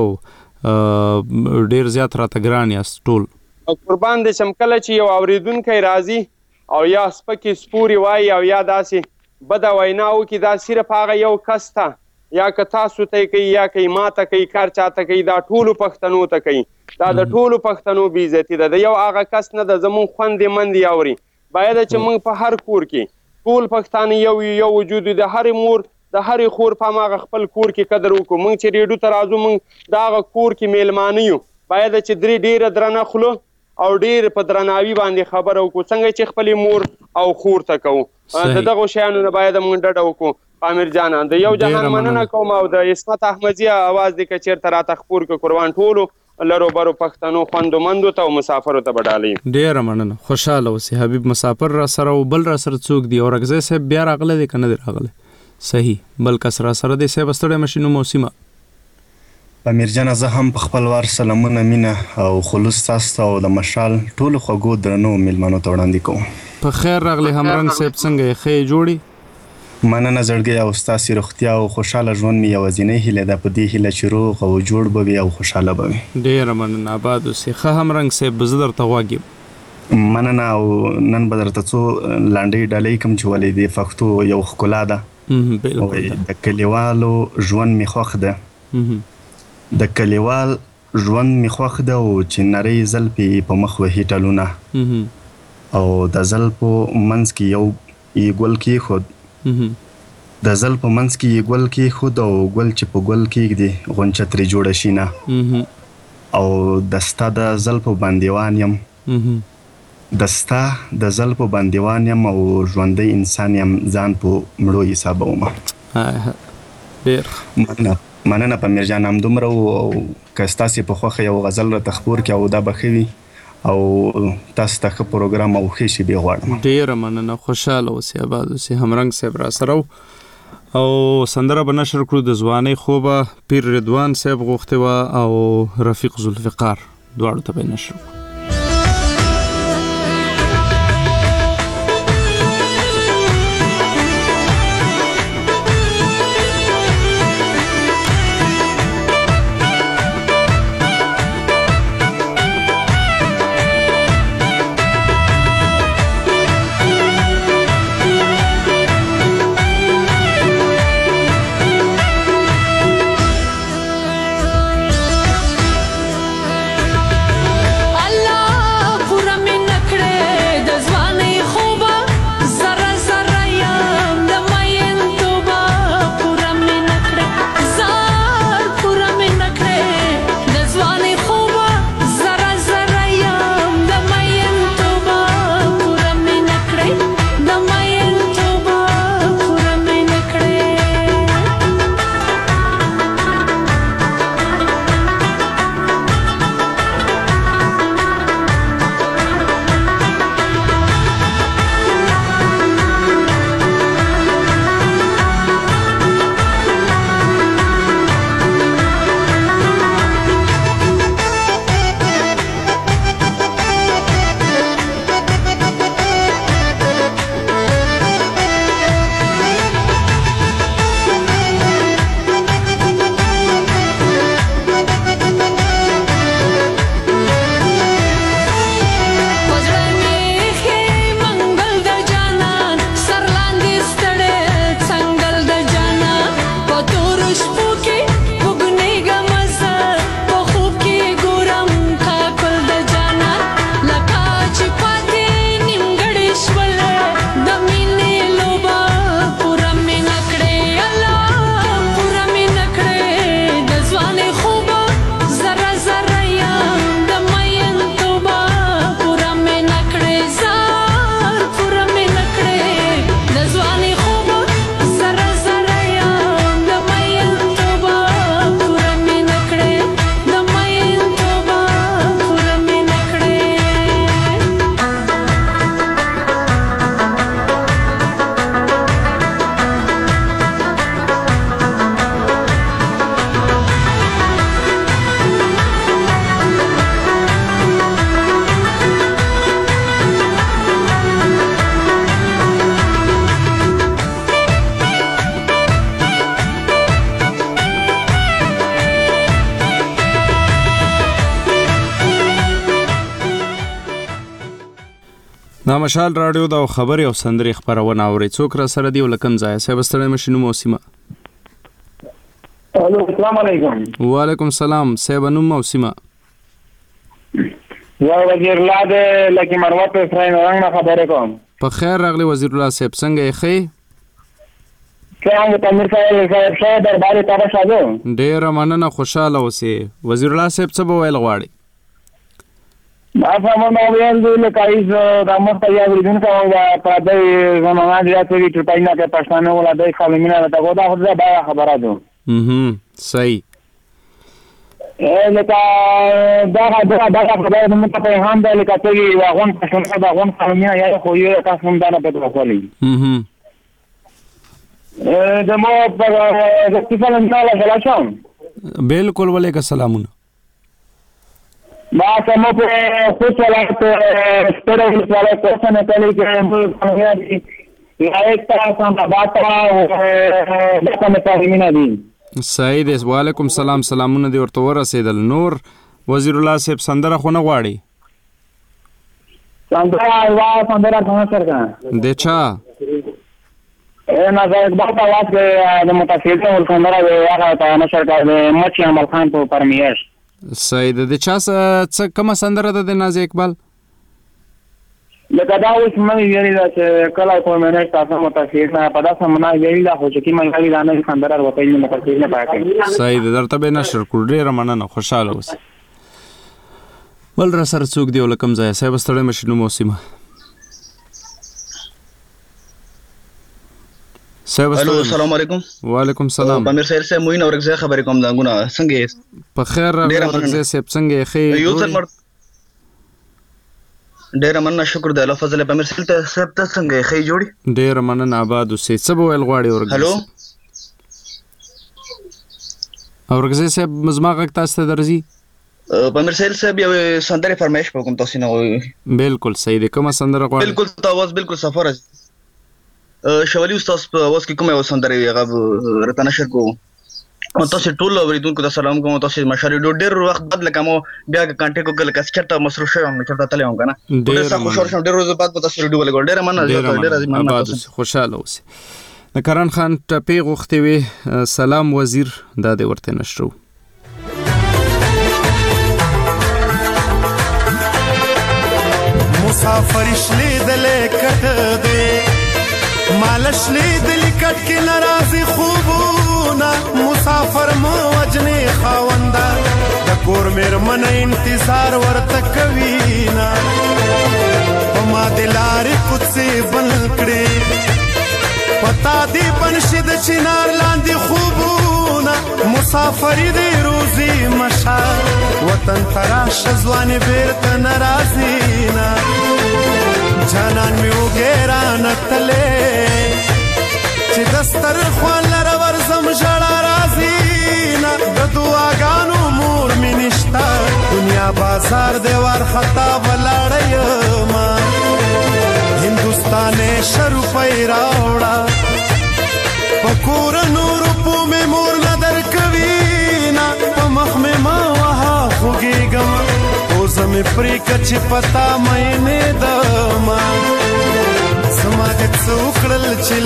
ډیر زیات راته ګران یاست ټول قربان دې شم کله چې یو اوریدونکو راځي او یا سپکی سپوري وای او یا داسي بد ویناو کې دا صرف هغه یو کس ته یا که تاسو ته کوي یا کوي ماته کوي کار چاته کوي دا ټولو پښتنو ته کوي دا د ټولو پښتنو بي عزتي ده یو هغه کس نه د زمون خوندې مندي اوري باید چې موږ په هر کور کې ټول پښتانه یو وجود د هرې مور د هرې خور په هماغه خپل کور کې قدر وکړو. موږ چې ریډیو ته راځو موږ د هغه کور کې میلمانه یو، باید چې ډېره درنه خلو او ډېر په درناوي باندې خبره وکړو، څنګه چې خپلې مور او خور ته کوو. د دغو شیانو نه باید موږ ډډه وکړو. امیر جانه د یو جهان مننه کوم او د عصمت احمدیه اواز دی که چېرته راته خپور کړه قربان ټولو لرو برو پښتنو خوندو مندو ته او مسافرو ته به ډالۍ. ډېره مننه، خوشحاله اوسې حبیب. مسافر را سره او بل را سره څوک دی؟ اورکزی صاحب بیا راغلی دی که نه دی راغلی؟ صحیح، بل کس را سره دی. صاحب ستړی مشي نوم او سیمه؟ امیر جانه زه هم په خپل وار سلامونه مینه او خلوص تاسو ته او د مشال ټولو خوږو درنو میلمنو ته وړاندې کوم. په خیر راغلی همرنګ صاحب، څنګه یې ښه جوړي؟ مننه زړګی او ستاسې روغتیا او خوشحاله ژوند مې یوازینۍ هیله ده، په دې هیله چې روغ او جوړ به وي او خوشحاله به وي. ډېره مننه، آباد اوسې. ښه همرنګ صاحب زه درته غوږ یم. مننه، او نن به درته څو لنډۍ ډالۍ کوم چې ولې د پښتو یو ښکلا ده. د کلیوالو ژوند مې خوښ ده، د کلیوال ژوند مې خوښ ده او چې نرۍ زلفې په مخ وهي ټلونه او د زلفو منځ کې یو یې ګل کېښود، د زلفو منځ کې یې ګل کېښود او ګل چې په ګل کېږدي غونچه ترې جوړه شینه او د ستا د زلفو بندیوان یم، د ستا د زلفو بندیوان یم او ژوندی انسان یم، ځان په مړو حسابومه. ډېر مننه په امیر جان، همدومره او که ستاسې په خوښه یو غزل راته خپور کړي او دا به ښه وي او تاسو ته ښه پروګرام او ښې شیبې غواړم. ډېره مننه، خوشحاله اوسې، آباد اوسې. همرنګ صاحب را سره او سندره به نشر کړو د ځوانۍ خوبه، پیر رضوان صاحب غوښتې وه او رفیق ذوالفقار، دواړو ته به نشر کړو. دا مشال رادیو دا خبري او سندري خبرونه اوري. څوک را سره دی ولکم ځای صاحب ستړی مشینو موسیمه. الو السلام علیکم. وعلیکم السلام صاحب نوم موسیمه. وزیر الله د لکه مروت اسرائیل رنګ نه خبرې کوم. په خیر راغلی وزیر الله صاحب، څنګه یې ښې؟ څنګه تمیر صاحب ښه دربارې ته راځو. ډېره مننه، خوشحاله اوسې. وزیر الله صاحب څه به ویل غواړي؟ ما سمونه ویل دی لکه ایز د مخته یا وریدونکو د پردی زمانه دی چې ټپاینا کې پښتانه ولادي خالمینه ته غوډه خو دا خبره ده. صحیح. لکه دا خبره د مت په هم ده لکه چې واغون پښتون دا غون خالمینه یا خو یو تاسو هم دا نه پته کولی. د مو په د استفاده نه لا شم. بالکل وعلیکم السلام. ما سمو په خود ولایت ستړی ولایت څنګه کلی کې موږ یادي یا یک تاسو نه باټا او د کومه تاریمینه دي. صحیح دی. وعلیکم السلام، سلامونه دی ورته ورسېدل. نور وزیر الله صاحب سندره خو نه غواړي؟ سندره څنګه سره د چا؟ نه زه اقبال ته واس د متفیضه ولسندره هغه ته نشر کړ د مچ عمل خان په پرمیش. صحیح ده. د چا څه کومه سندره ده د نازي اقبال؟ لکه دا اوس مې ویلي ده چې کله کوم نه تاسو متفیض نه په داسې منا ویلي ده خو چې کی مې ویلي ده نه سندره ورته یې متفیض نه پاتې. صحیح ده، درته به نشر کړ. ډېره مننه، خوشحاله اوسئ. ول را سره څوک دی ولکم ځای صاحب ستړی مشینو موسمه الو السلام علیکم. وعلیکم السلام. پامیر صاحب سے موین اورګزه خبرې کوم دا غونه څنګه په خیر اورګزه صاحب څنګه ښه یو سر ډیر مننه شکر د الله فضل. پامیر صاحب ته څنګه ښه جوړي؟ ډیر مننه آباد اوسې. څه به ویل غواړي اورګزه؟ هلو اورګزه صاحب مزما غږ تاسو ته درځي؟ پامیر صاحب یو سندره فرمایش کوم تاسو نه. بالکل صحیح دی. کومه سندره غواړئ؟ بالکل تاسو بالکل سفر شوالی استاد په اوس کې کومه سندره هغه رته نشر کوو. تاسو ټول اوریدونکو ته سلام کوم. تاسو مشاري ډېر وخت بعد لکه مو بیا کانټیکټ وکړل کس چرته مصروف شوم چرته تللی وم کنه. ډېر خوشاله شوم. ډېر ورځې بعد تاسو ریډیو ولګول. ډېر مننه. ډېر خوشاله اوسئ. د کرن خان ټپی غوښتي وي سلام وزیر دا دې ورته نشرو. مسافر شلیدلې کټ دې مالش لیدلې کټ کې ناراضي خوبونه مسافر مو وجنې خاونده د کور مېرمن انتظار ورته کوي نه په ما د لارې کوڅې بل کړې پتا دې بنشي د چنار لاندې خوبونه مسافري دې روزي مشا وطن تراش ځوانې بیرته ناراضي نه جانان می وګیرا نتلې چې دستر خوان لره ورزم ژړا راځي نه د دعاګانو مور می نشتا دنیا بازار دیوار خطا ولاړ ما هندوستان شروع پیراوړه پکور نور په می مور نظر کوي نه په مخ می ما وها خوګیګم زمې پرې کچې پتا مې نه دما زما د څوکړل چې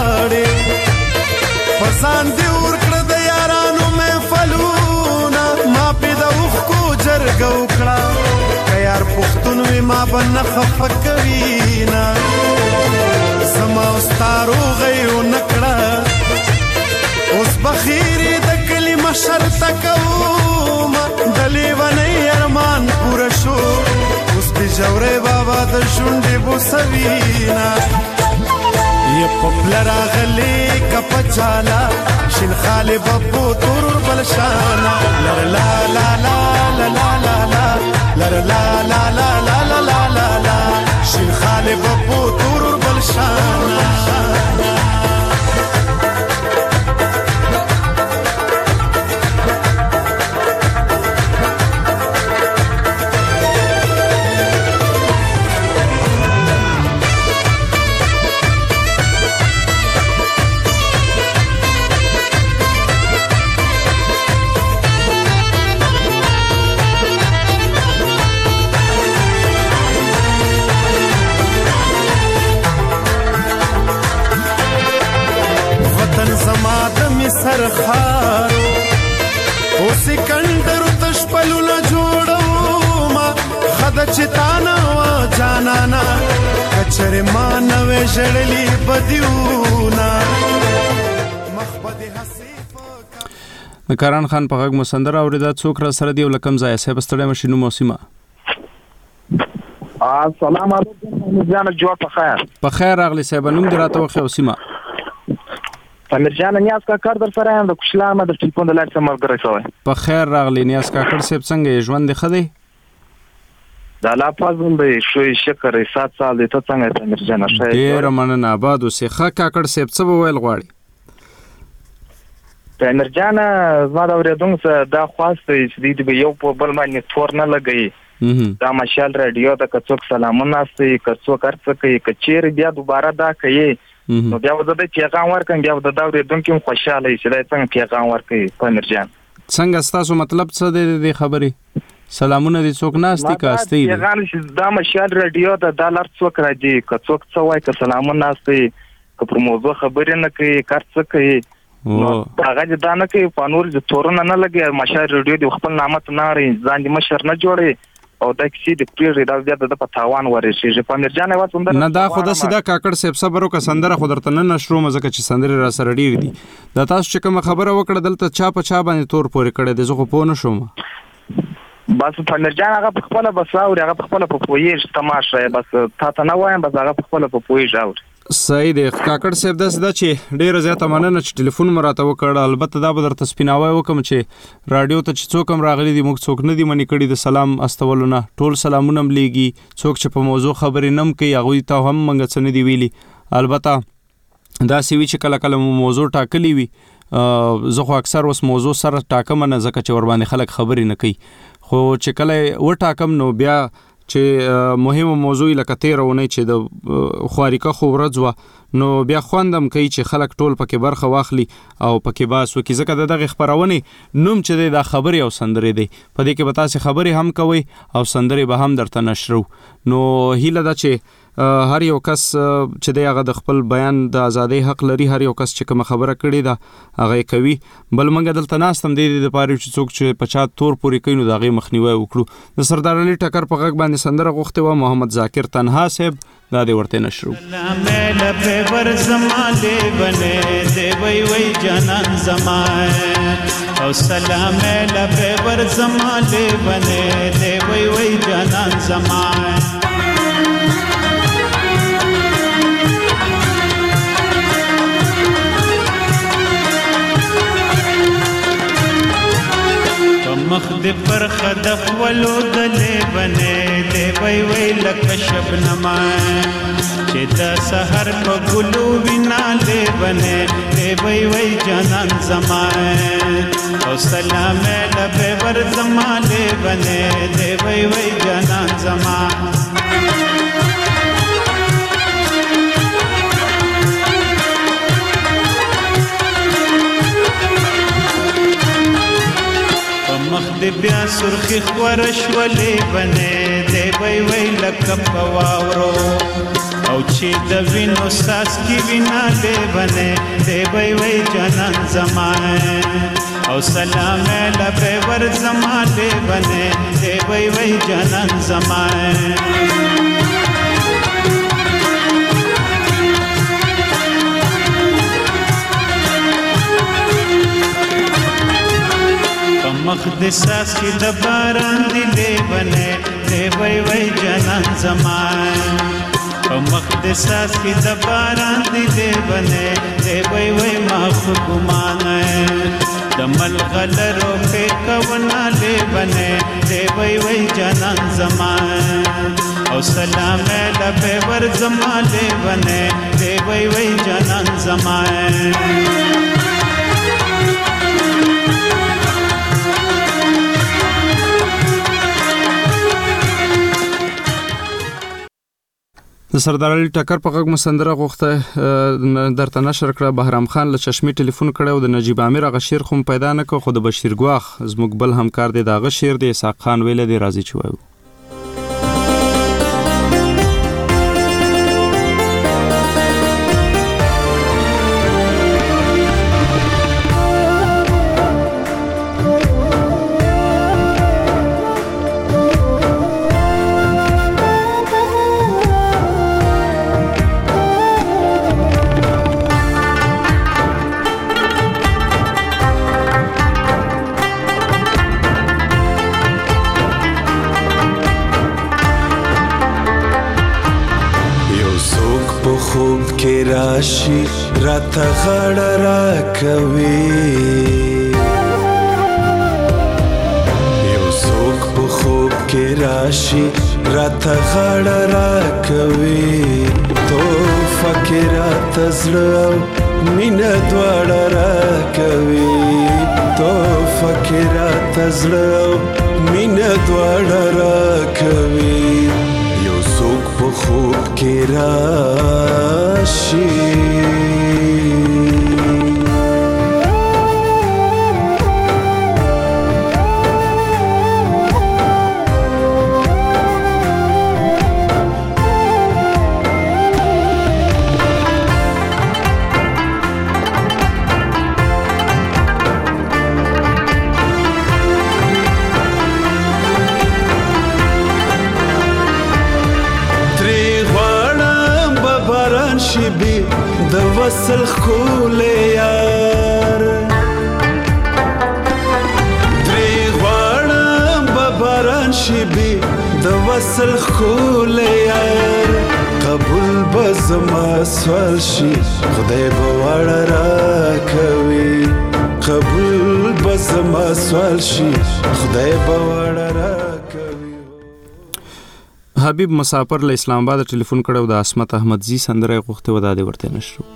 لاړې پسان دې ورکړه د یارانو محفلونه ما په د اوښکو جرګه وکړه که یار پښتون وي ما به نه خفه کوي نه زما ستا روغۍ ونه کړه اوس بخیرې د کلي مشر ته کوم د لیونۍ ارمان پوره شو اوس بجورې بابا د شونډې بوسوینا یا پپل راغلی کپ چالا شین خالی بپو تور بلشانا لر لا لا لا لا لا لا لا لر لا لا لا لا لا لا لا لا شین خالی بپو تور بلشانا سرخارو او سکندر تشپلو لا جوړو ما خد چتانا و جانانا کچر ما نوې جړلی بدیونا د کاران خان په غږ مو سندره اورېده. څوک را سره دی او له کوم ځایه صاحب ستړی مه شي نوم او سیمه؟ السلام علیکم امیر جان جوړ په خیر. په خیر راغلی صاحب، نوم دې راته وښیه او سیمه؟ امیر جان نیاز کاکړ در سره یم د کوشلامه د ټلیفون د لارې څخه ملګری شوی. په خیر راغلی نیاز کاکړ صاحب، څنګه یې ژوند دې ښه دی؟ د الله فضل دی، ښه شکر یې 7 سال دی. ته څنګه یې امیر جان؟ ډېره مننه، آباد اوسې. ښه کاکړ صاحب څه به ویل غواړي؟ امیر جان زما د اورېدونکو څخه دا خواست دی چې دوی به یو په بل باندې تور نه لګوي. دا مشال راډیو ته که څوک سلامونه استوي، که څوک هر څه کوي، که چیرې بیا دوباره دا کوي نو بیا به د دوی پیغام ورکړم، بیا به د دا اورېدونکي هم خوشحاله وي چې دا څنګه پیغام ورکوي. امیر جان څنګه ستاسو مطلب څه دی د دې خبرې؟ سلامونه دې څوک نه استي که استي دي؟ پیغام چې دا مشال راډیو ته دا لار څوک راځي، که څوک څه وایي، که سلامونه استوي، که پر موضوع خبرې نه کوي، که هر څه کوي نو هغه دې دا نه کوي، په نور د تورونه نه لګي. مشال راډیو دې خپل نامت نه لري، ځان دې مشر نه جوړي او دا کسی د پریږدي دا بیا د په تاوان ورشي. په امیر جان یوه سندره نه دا خو داسې ده کاکړ صاحب، صبر وکړه، سندره خو درته نه نشروم ځکه چې سندرې را سره ډېرې دي. دا تاسو چې کومه خبره وکړه دلته چا په چا باندې تور پورې کړی دی، زه خو پوه نه شوم. بس په امیر جان هغه په خپله بس اوري، هغه په خپله په پوهېږي تماشه یې، بس تا ته نه وایم، بس هغه په خپله په پوهېږي اوري. صحیح دی کاکړ صاحب، داسې ده چې ډېره زیاته مننه چې ټلیفون مو راته وکړ. البته دا به درته سپیناوی وکړم چې راډیو ته چې څوک هم راغلي دي موږ څوک نه دي منې کړي د سلام استولو نه، ټول سلامونه هم لیږي. څوک چې په موضوع خبرې نه هم کوي هغوی ته هم موږ څه نه دي ویلي. البته داسې وي چې کله کله مو موضوع ټاکلي وي، زه خو اکثر اوس موضوع سره ټاکم نه ځکه چې ورباندې خلک خبرې نه کوي، خو چې کله وټاکم نو بیا چې مهمه موضوع لکه تیره اونۍ چې د خواریکه خو ورځ وه نو بیا خوند هم کوي چې خلک ټول پکې برخه واخلي او پکې بحث وکړي، ځکه د دغې خپرونې نوم چې دی دا خبرې او سندرې دی، په دې کې به تاسې خبرې هم کوئ او سندرې به هم درته نشرو. نو هیله ده چې هر یو کس چې دی هغه د خپل بیان د ازادۍ حق لري، هر یو کس چې کومه خبره کړې ده هغه یې کوي. بل موږ دلته ناست هم دی دپاره چې څوک چې په چا تور پورې کوي نو د هغې مخنیوی وکړو. د سردار علي ټکر په غږ باندې سندره غوښتې وه محمد ذاکر تنها صاحب، دا دې ورته نشرو. او سلام لبه ور زمانه بنه دی وی وی جانان زمان مخ د پر خدف ولو دلې بنه دی وی وی لکه شبنما چې د سحر په ګلو وینا له بنه دی وی وی جانان زمان او سلام لبه ور زمانه بنه دی وی وی جانان زمان مخ دې بیا سرخی خورش ولې بنه دی وی وی لکه په واورو او چې د وینو ساس کی وینا له بنه دی وی وی جانان زمان او سلام لبه ور زمانه بنه دی وی وی جانان زمان مخ د ساس کی د باران دی بنه دی وی وی جانان زمان او مخ د ساس کی د باران دی بنه دی وی وی ما خو ګمان د ملغلرو په کونا له بنه دی وی وی جانان زمان او سلام لبه ور زمانه بنه دی وی وی جانان زمان د سردار علي ټکر په غږ مو سندره غوښته درته نشر کړه. بهرام خان له چشمې ټلیفون کړی او د نجیب امیر هغه شعر خو پیدا نه کړ، خو د بشیر ګواښ زموږ بل همکار دی د هغه شعر دی اسحاق خان ویلی دی، راځي چې وایو. کې راشي راته غاړه راکوي یو څوک په خوب کې راشي راته غاړه راکوي توفه کې راته زړه مینه دواړه راکوي توفه کې راته زړه مینه دواړه راکوي یو څوک په خوب کې راشي د وصل خولې یار درې غواړم به باران شي بي د وصل خولې یار قبول به زما سوال شي خدای به واړه راکوي قبول به زما سوال شي خدای به واړه راکوي حبیب مسافر له اسلام آباد ټلیفون کړو د عصمت احمدزی سندره غوښته ودا دې ورته نشو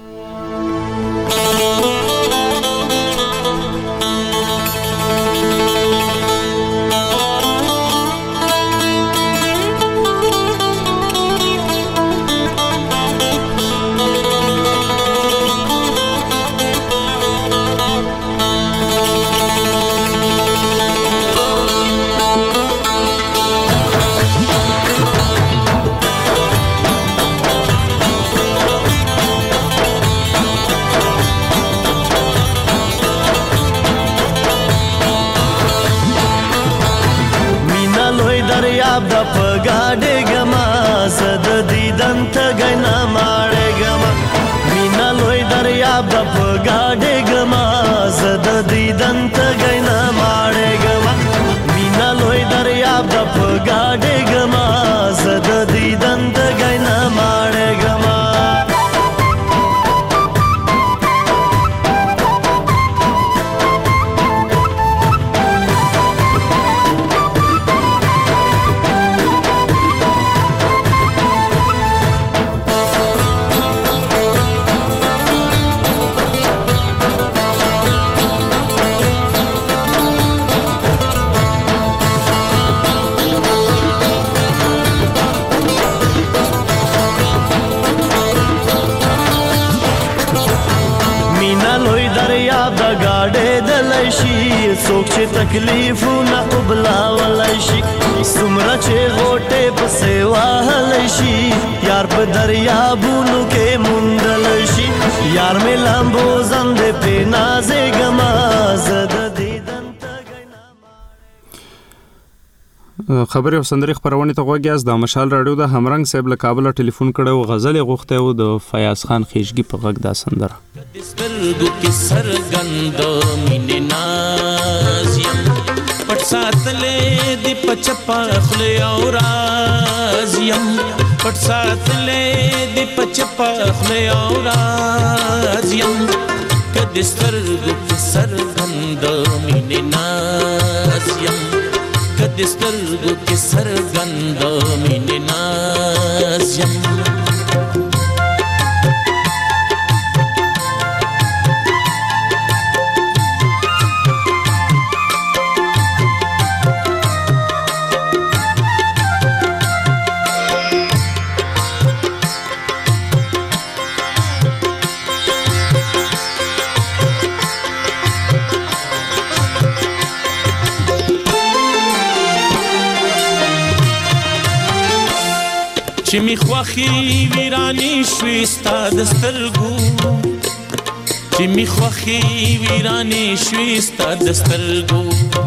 تکلیفونه قبلاولی شي څومره چې غوټې پسې وهلی شي یار په دریابونو کې موندلی شي یار مې لامبو زندې پې نازېږمه زه د دیدن خبرې او سندرې خپرونې ته غوږ یاست د مشال راډیو د همرنګ صاحب له کابله ټلیفون کړی و غزل یې غوښتی و د فیاض خان خیشګي په غږ دا سندره سترګو کې څرګند مینې ناز یم پټ ساتلې دې په چپه خولې او راز یم پټ ساتلې دې په چپه خولې او راز یم که دې سترګو کې څرګند مینې ناز یم که دې سترګو کې څرګند مینې ناز یم چې می خوخي ویرانی شوي ستا د سترګو چې می خوخي ویرانی شوي ستا د سترګو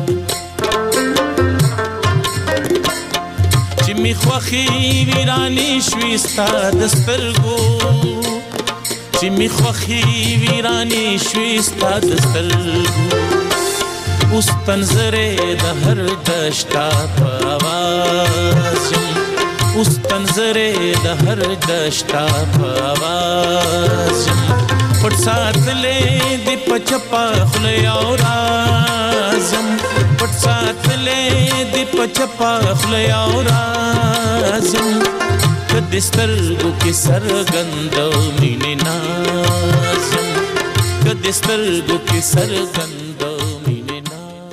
چې می خوخي ویرانی شوي ستا د سترګو چې می خوخي ویرانی شوي ستا د سترګو اوس پنځره د هر دشتا په आवाज اوس تنظرې د هر دشتا په आवाज پټ ساتلې د پچپا خله او رازم پټ ساتلې د پچپا خله او رازم کدي سترګو کې سرګند مینه نازم کدي سترګو کې سرګند مینه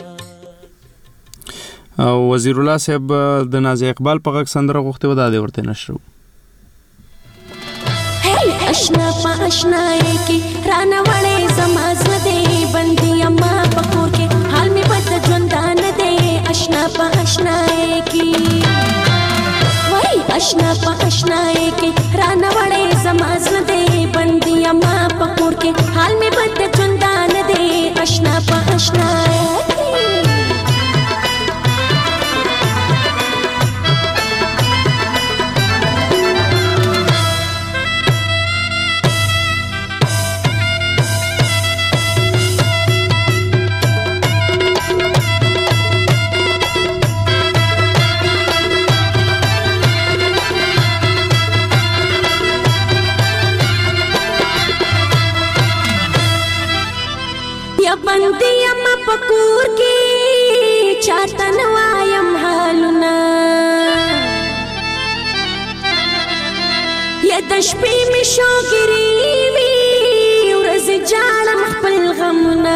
او وزیر الله صاحب د نازي اقبال په غږ سندره غوښتي و دا دی ورته نشرو اشنا پا اشنائے کی رانا وڑے زماز دے بندی اما پکور کے حال میں بد جوندان دے اشنا پا اشنائے کی وہی اشنا پا اشنائے کی رانا وڑے زماز دے بندی اما پکور کے حال میں بد جوندان دے اشنا پا اشنائے बंदी अम्मा पकूर की चातन वायम हालुना ये दशपी में शोगिरी में उरज जाल मखबल गमना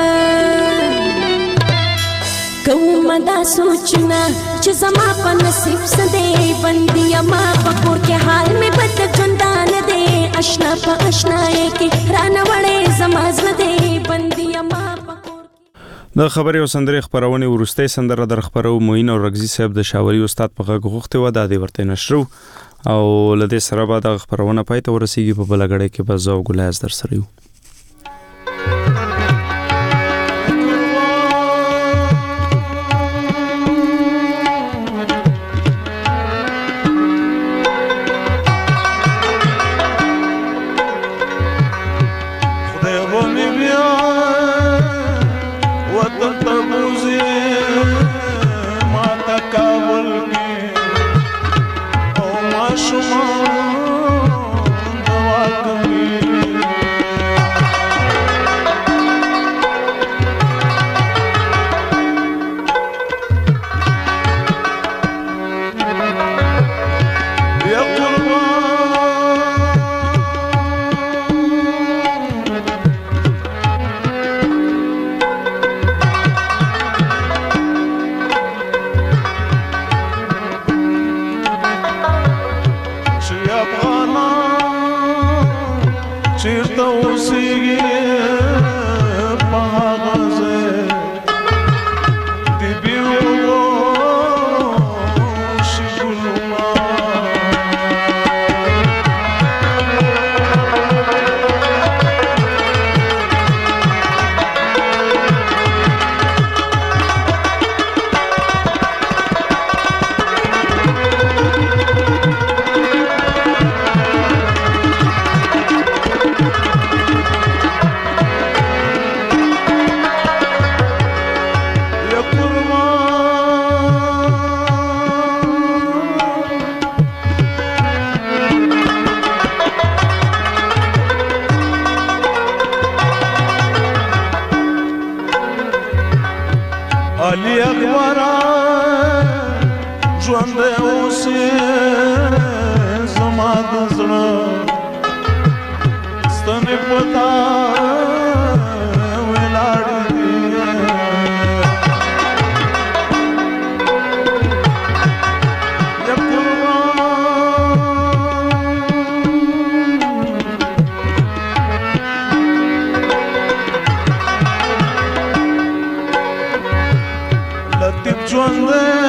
कौ मदा सोचना चुज़मा पा नसीब सदे बंदी अम्मा पकूर के हाल में बद जुंदान दे अशना पा अशनाए के राना वड़े जमाज दे बंदी अम्मा د خبري او سندري خبرونه ورسته سندره در خبرو موین او رغزي صاحب د شاوري استاد په غوښته و د دې ورته نشرو او لدې سره به د خبرونه پاتې ورسیږي په بلګړې کې به زو ګلاس در سره یو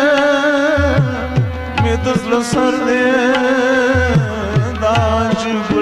سر دے داج